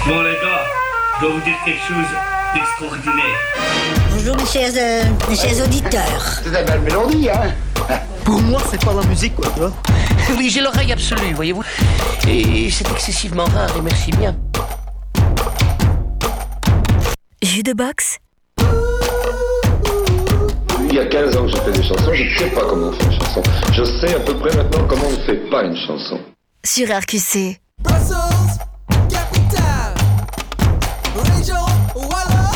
Bon les gars, je dois vous dire quelque chose d'extraordinaire. Bonjour mes chers auditeurs. C'est une belle mélodie, hein. Pour moi, c'est pas la musique, quoi, tu vois. Oui, j'ai l'oreille absolue, voyez-vous. Et c'est excessivement rare, et merci bien. Jus de box. Il y a 15 ans que je fais des chansons, je ne sais pas comment on fait une chanson. Je sais à peu près maintenant comment on ne fait pas une chanson. Sur RQC. Brussels, capitale, région wallonne.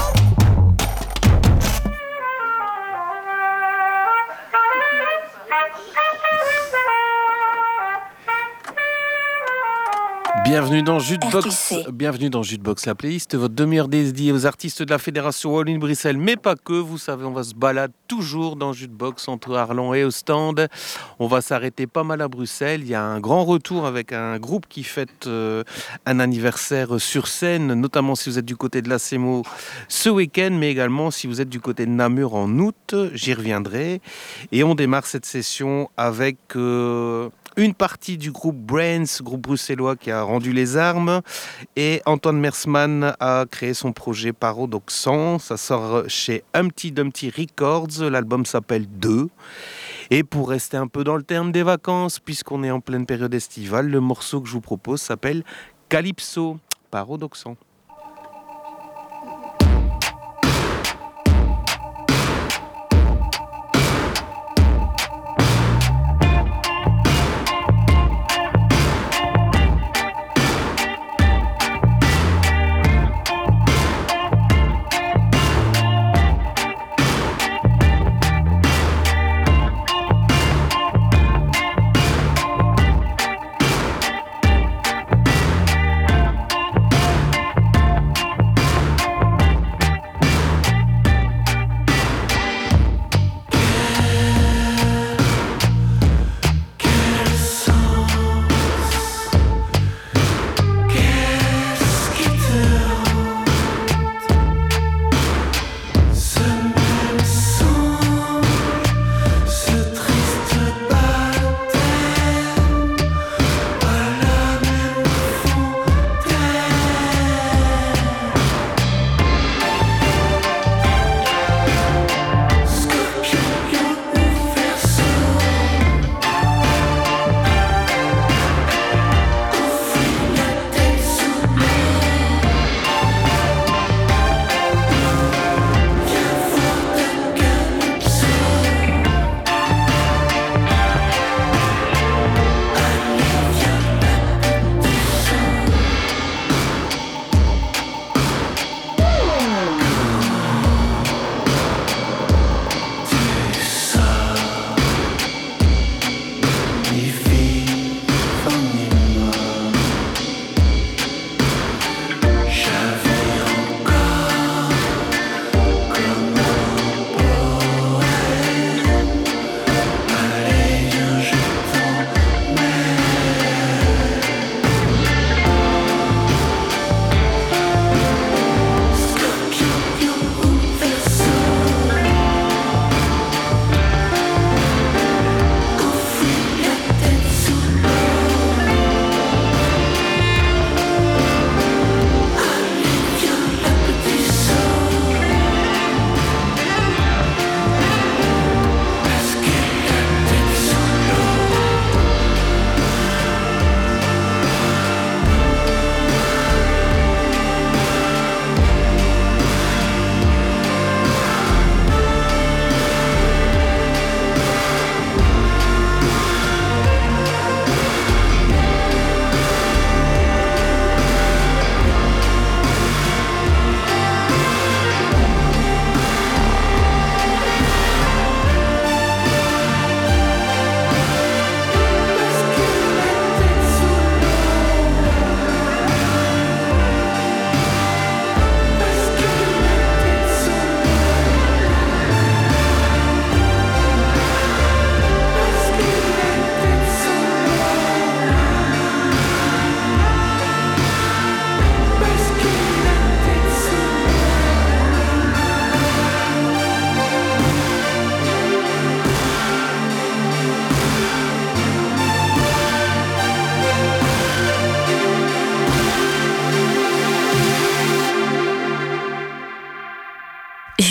Bienvenue dans Jus de Box. RQC. Bienvenue dans Jus de Box, la playlist, votre demi-heure dédiée aux artistes de la Fédération Wallonie-Bruxelles, mais pas que. Vous savez, on va se balader toujours dans Jus de Box entre Arlon et Ostende. On va s'arrêter pas mal à Bruxelles. Il y a un grand retour avec un groupe qui fête un anniversaire sur scène, notamment si vous êtes du côté de la Semo ce week-end, mais également si vous êtes du côté de Namur en août. J'y reviendrai. Et on démarre cette session avec une partie du groupe Brains, groupe bruxellois qui a rendu les armes, et Antoine Mersman a créé son projet Paradoxan. Ça sort chez Humpty Dumpty Records. L'album s'appelle 2. Et pour rester un peu dans le terme des vacances, puisqu'on est en pleine période estivale, le morceau que je vous propose s'appelle Calypso, Paradoxan.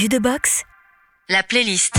Jus de box, la playlist.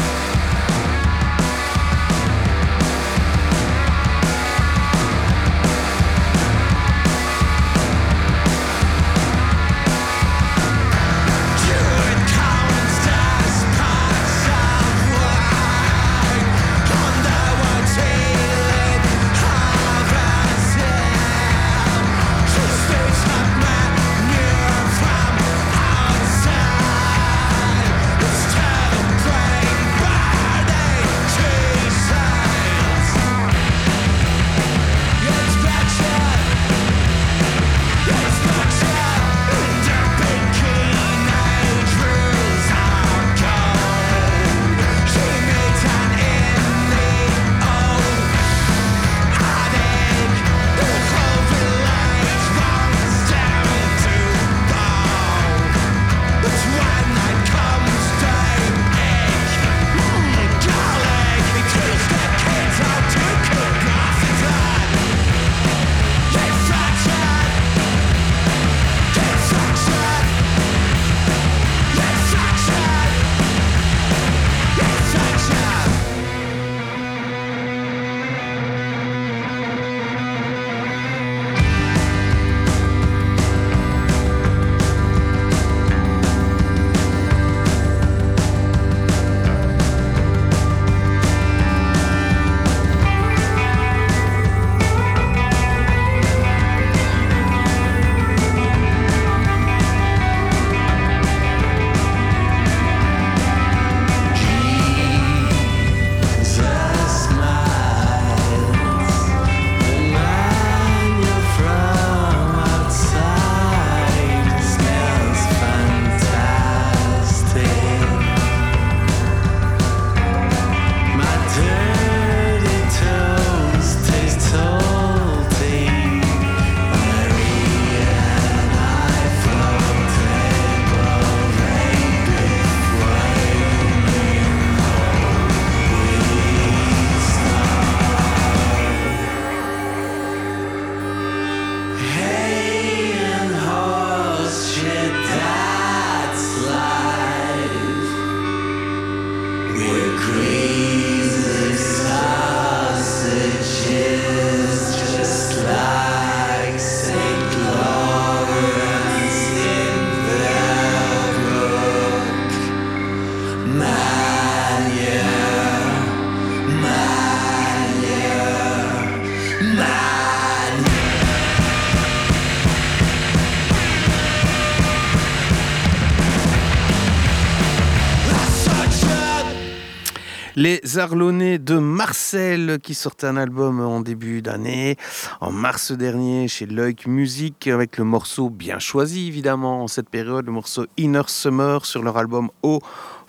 Les Arlonnais de Marcel qui sortent un album en début d'année, en mars dernier chez Loïc Music, avec le morceau bien choisi évidemment en cette période, le morceau Inner Summer sur leur album Au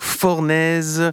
Fornaise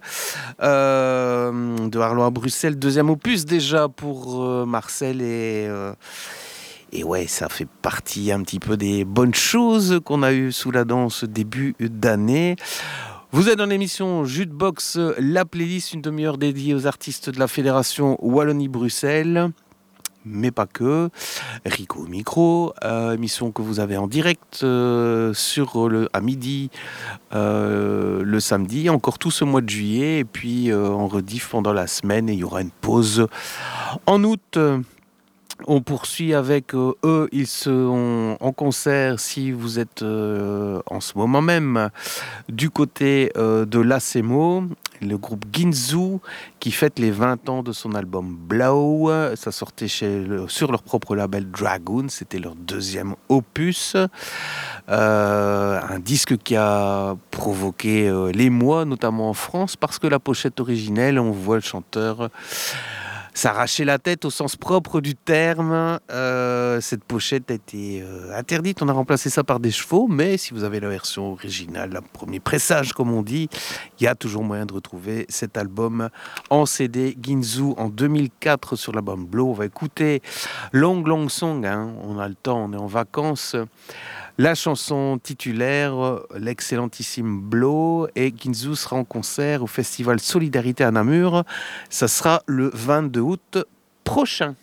de Arlon à Bruxelles, deuxième opus déjà pour Marcel et ouais, ça fait partie un petit peu des bonnes choses qu'on a eues sous la dent ce début d'année. Vous êtes dans l'émission Jukebox, la playlist, une demi-heure dédiée aux artistes de la Fédération Wallonie-Bruxelles, mais pas que. Rico au micro, émission que vous avez en direct à midi le samedi, encore tout ce mois de juillet, et puis en rediff pendant la semaine, et il y aura une pause en août. On poursuit avec eux, ils sont en concert si vous êtes en ce moment même du côté de l'ACEMO, le groupe Ginzu qui fête les 20 ans de son album Blow. Ça sortait sur leur propre label Dragoon, c'était leur deuxième opus. Un disque qui a provoqué l'émoi, notamment en France, parce que la pochette originelle, on voit le chanteur s'arracher la tête au sens propre du terme. Cette pochette a été interdite. On a remplacé ça par des chevaux. Mais si vous avez la version originale, le premier pressage, comme on dit, il y a toujours moyen de retrouver cet album en CD. Ginzu en 2004 sur l'album Blow. On va écouter Long Long Song. On a le temps, on est en vacances. La chanson titulaire, l'excellentissime Blow, et Ginzu sera en concert au Festival Solidarité à Namur. Ça sera le 22 août prochain.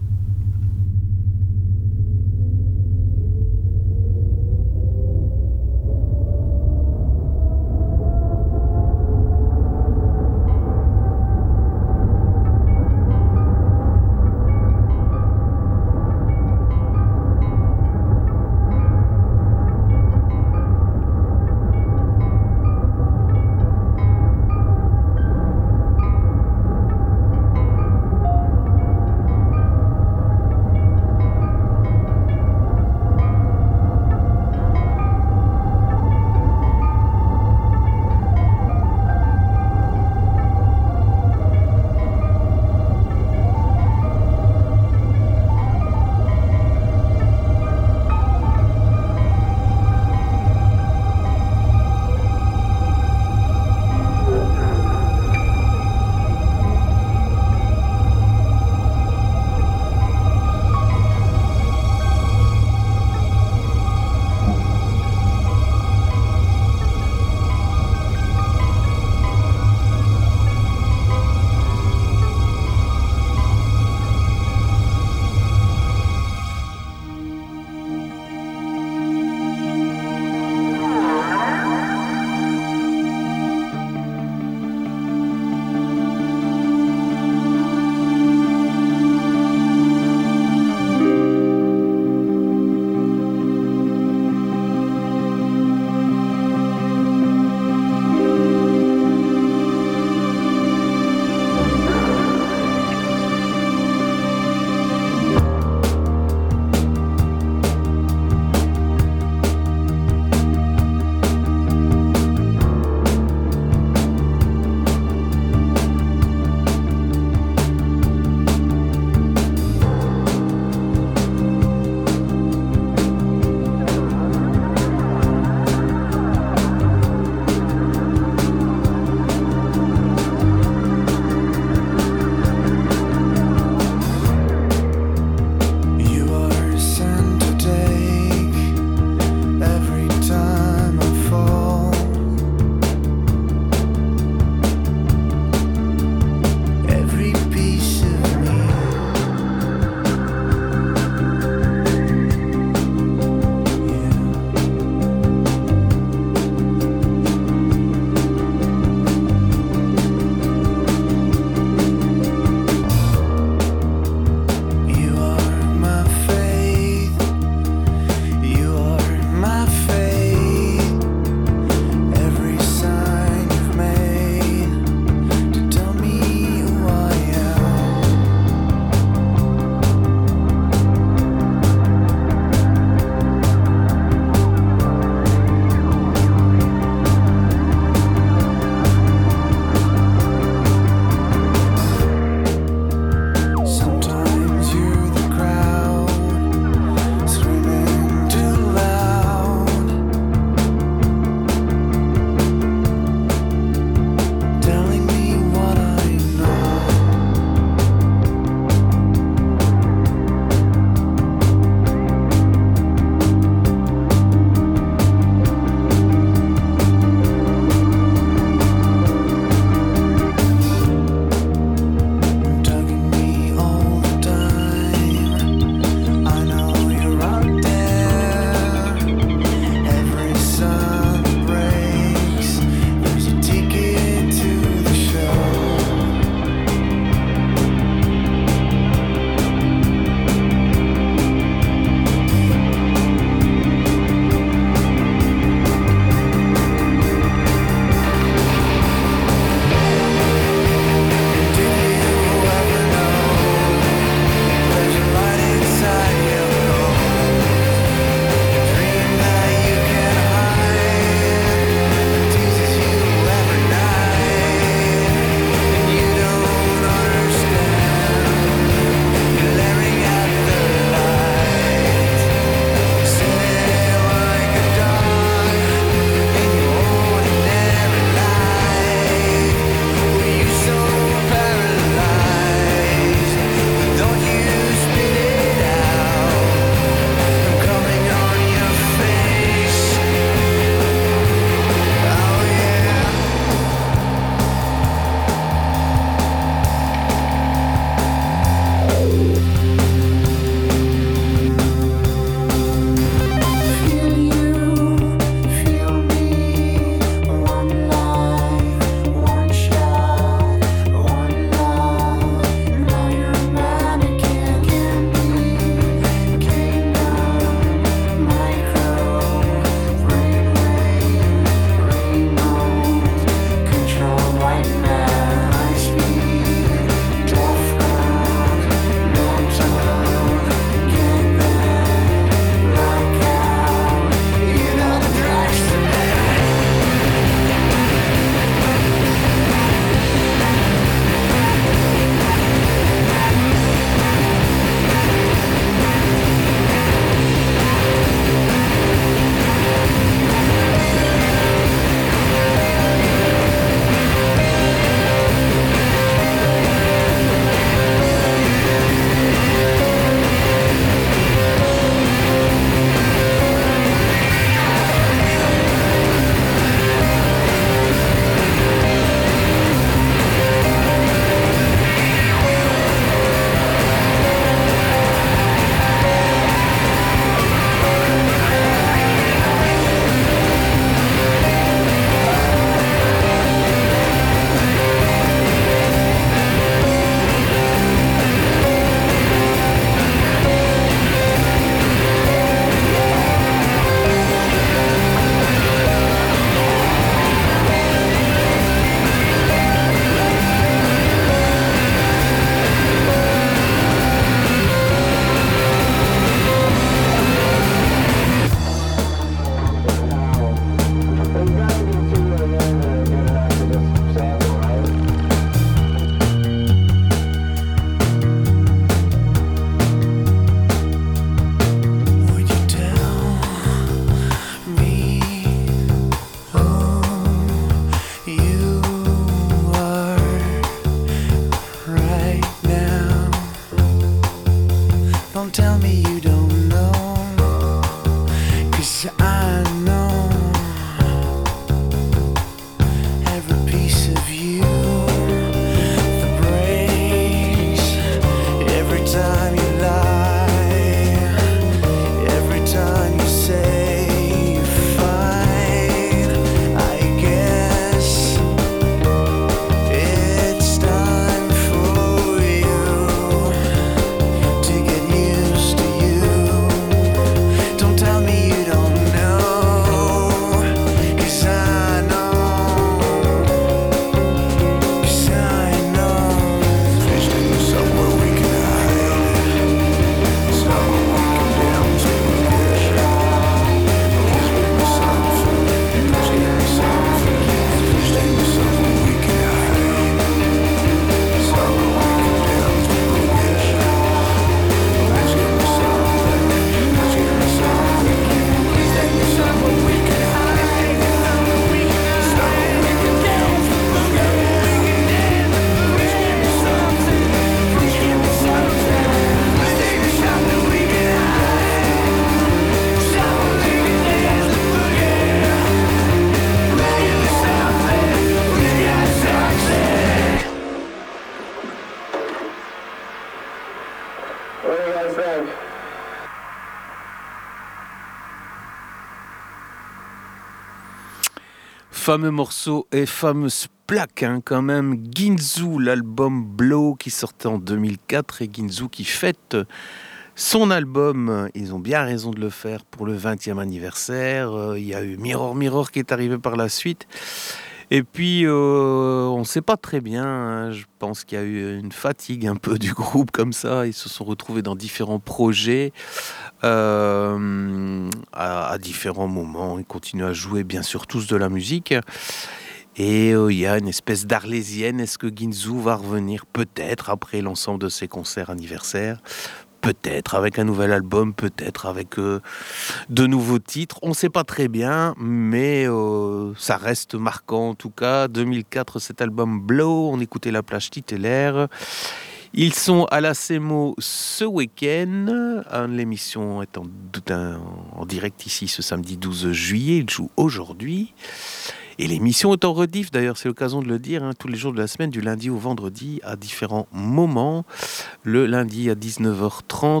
Fameux morceau et fameuse plaque, hein, quand même. Ginzu, l'album Blow qui sortait en 2004 et Ginzu qui fête son album. Ils ont bien raison de le faire pour le 20e anniversaire. Il y a eu Mirror Mirror qui est arrivé par la suite. Et puis, on ne sait pas très bien, hein. Je pense qu'il y a eu une fatigue un peu du groupe comme ça. Ils se sont retrouvés dans différents projets à différents moments. Ils continuent à jouer, bien sûr, tous de la musique. Et il y a une espèce d'arlésienne. Est-ce que Ginzu va revenir peut-être après l'ensemble de ses concerts anniversaires ? Peut-être avec un nouvel album, peut-être avec de nouveaux titres. On ne sait pas très bien, mais ça reste marquant en tout cas. 2004, cet album Blow, on écoutait la plage titellaire. Ils sont à la CEMO ce week-end. L'émission est en direct ici ce samedi 12 juillet. Ils jouent aujourd'hui. Et l'émission est en rediff, d'ailleurs, c'est l'occasion de le dire, hein, tous les jours de la semaine, du lundi au vendredi, à différents moments. Le lundi à 19h30,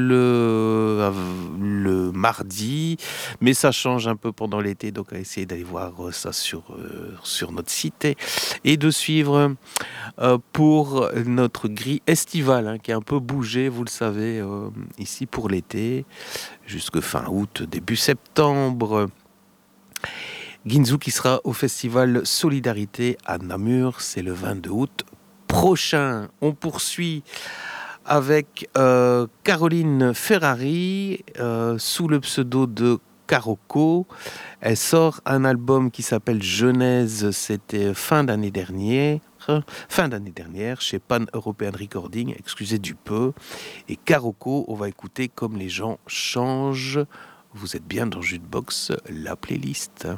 le mardi, mais ça change un peu pendant l'été, donc à essayer d'aller voir ça sur notre site et de suivre pour notre grille estivale, hein, qui a un peu bougé, vous le savez, ici pour l'été, jusque fin août, début septembre. Ginzu qui sera au festival Solidarité à Namur, c'est le 22 août prochain. On poursuit avec Caroline Ferrari sous le pseudo de Carocco. Elle sort un album qui s'appelle Genèse, c'était fin d'année dernière chez Pan European Recording, excusez du peu. Et Carocco, on va écouter Comme les gens changent. Vous êtes bien dans Jukebox, la playlist.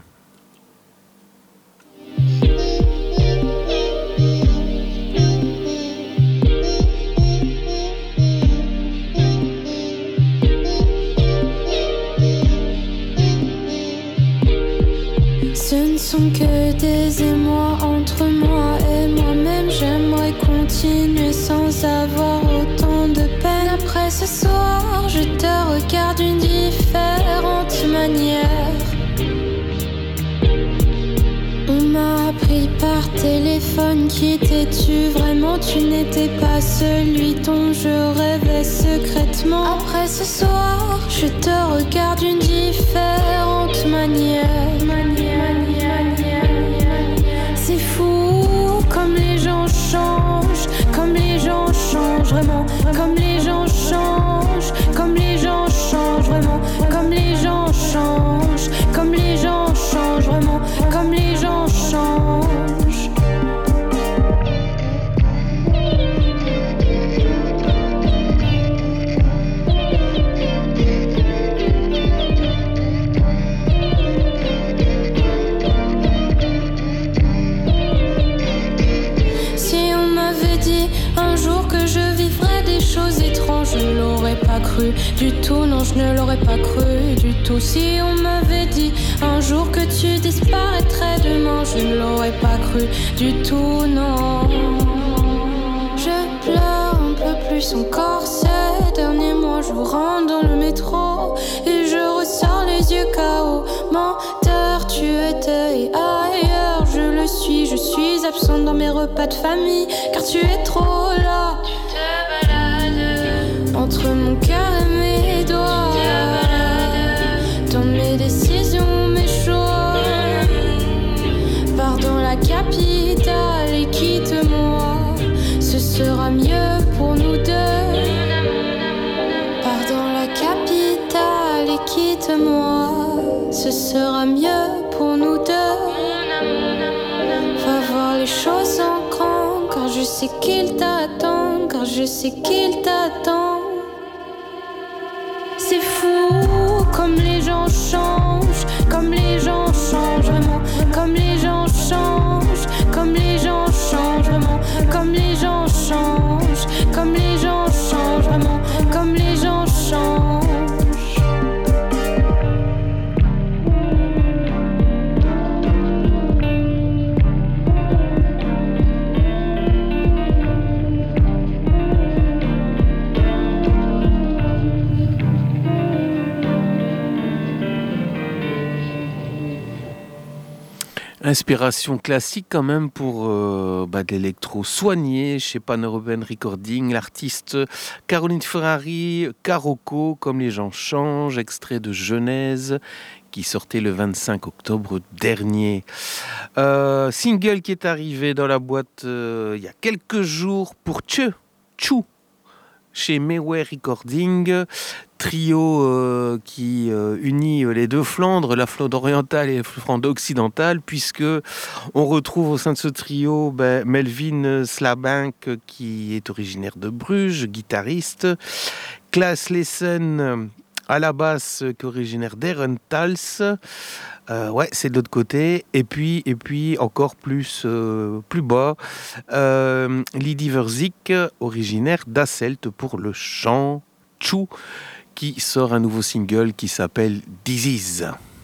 Ce ne sont que des émois entre moi et moi-même. J'aimerais continuer sans avoir autant de peine. Après ce soir, je te regarde d'une différente manière. On m'a appris par téléphone qui étais-tu vraiment? Tu n'étais pas celui dont je rêvais secrètement. Après ce soir, je te regarde d'une différente manière. C'est fou comme les gens changent, comme les gens changent vraiment, comme les gens changent, comme les gens changent vraiment, comme les gens changent, comme les gens changent vraiment, comme les gens changent. Je l'aurais pas cru du tout, non je ne l'aurais pas cru du tout. Si on m'avait dit un jour que tu disparaîtrais demain, je ne l'aurais pas cru du tout, non. Je pleure un peu plus encore ces derniers mois. Je rentre dans le métro et je ressors les yeux KO. Menteur, tu étais et ailleurs je le suis. Je suis absente dans mes repas de famille car tu es trop là. Entre mon cœur et mes doigts, dans mes décisions, mes choix. Pars dans la capitale et quitte-moi, ce sera mieux pour nous deux. Pars dans la capitale et quitte-moi, ce sera mieux pour nous deux. Va voir les choses en grand, car je sais qu'il t'attend, car je sais qu'il t'attend. C'est fou comme les gens changent, comme les gens changent vraiment, comme les gens changent, comme les gens changent vraiment, comme les gens changent, comme les gens changent vraiment, comme les gens changent. Inspiration classique quand même pour de l'électro soigné chez Pan-European Recording, l'artiste Caroline Ferrari, Carocco, comme les gens changent, extrait de Genèse qui sortait le 25 octobre dernier. Single qui est arrivé dans la boîte il y a quelques jours pour Chou chez Mewe Recording, trio qui unit les deux Flandres, la Flandre orientale et la Flandre occidentale, puisque on retrouve au sein de ce trio Melvin Slabinck qui est originaire de Bruges, guitariste, Klaas Lessen à la basse qui est originaire d'Herentals, c'est de l'autre côté, et puis encore plus bas, Lydie Verzik, originaire d'Asselt pour le chant, Chou, qui sort un nouveau single qui s'appelle Disease.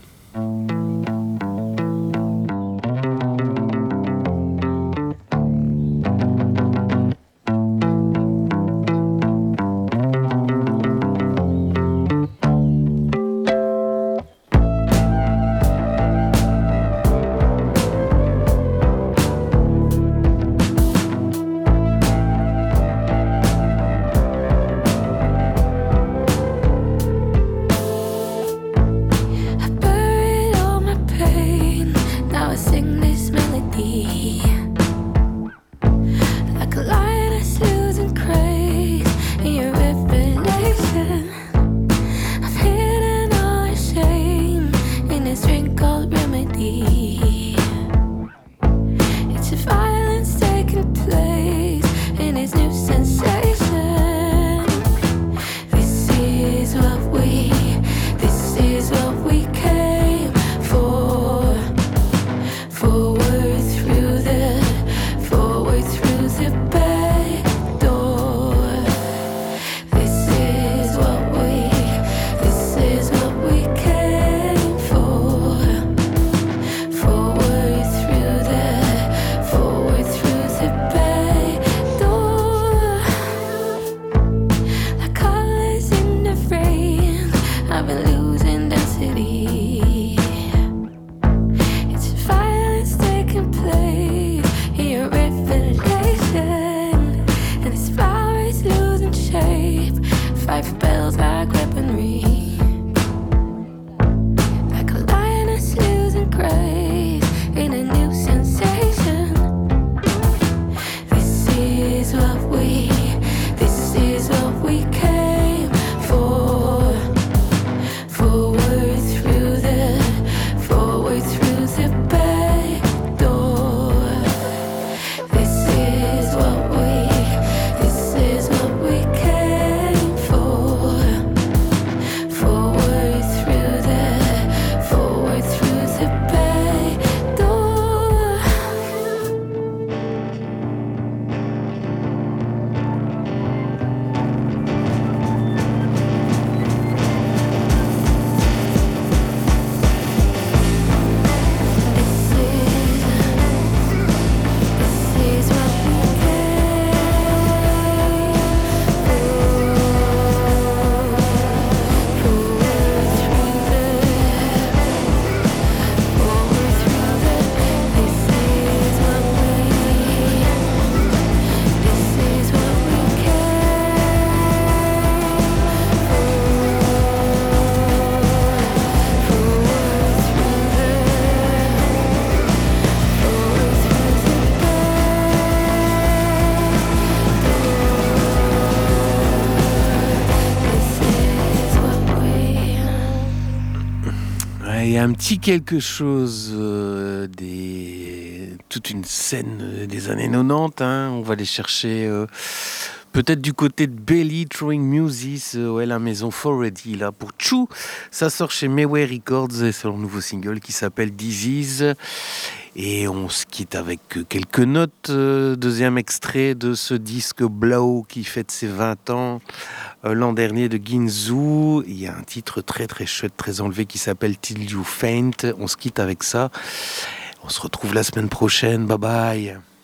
Un petit quelque chose toute une scène des années 90, on va les chercher peut-être du côté de Belly Throwing Muses, la maison Foredy là pour Chou. Ça sort chez Mewe Records et c'est leur nouveau single qui s'appelle Disease. Et on se quitte avec quelques notes. Deuxième extrait de ce disque Blow qui fête ses 20 ans l'an dernier de Ginzu. Il y a un titre très très chouette, très enlevé qui s'appelle Till You Faint. On se quitte avec ça. On se retrouve la semaine prochaine. Bye bye.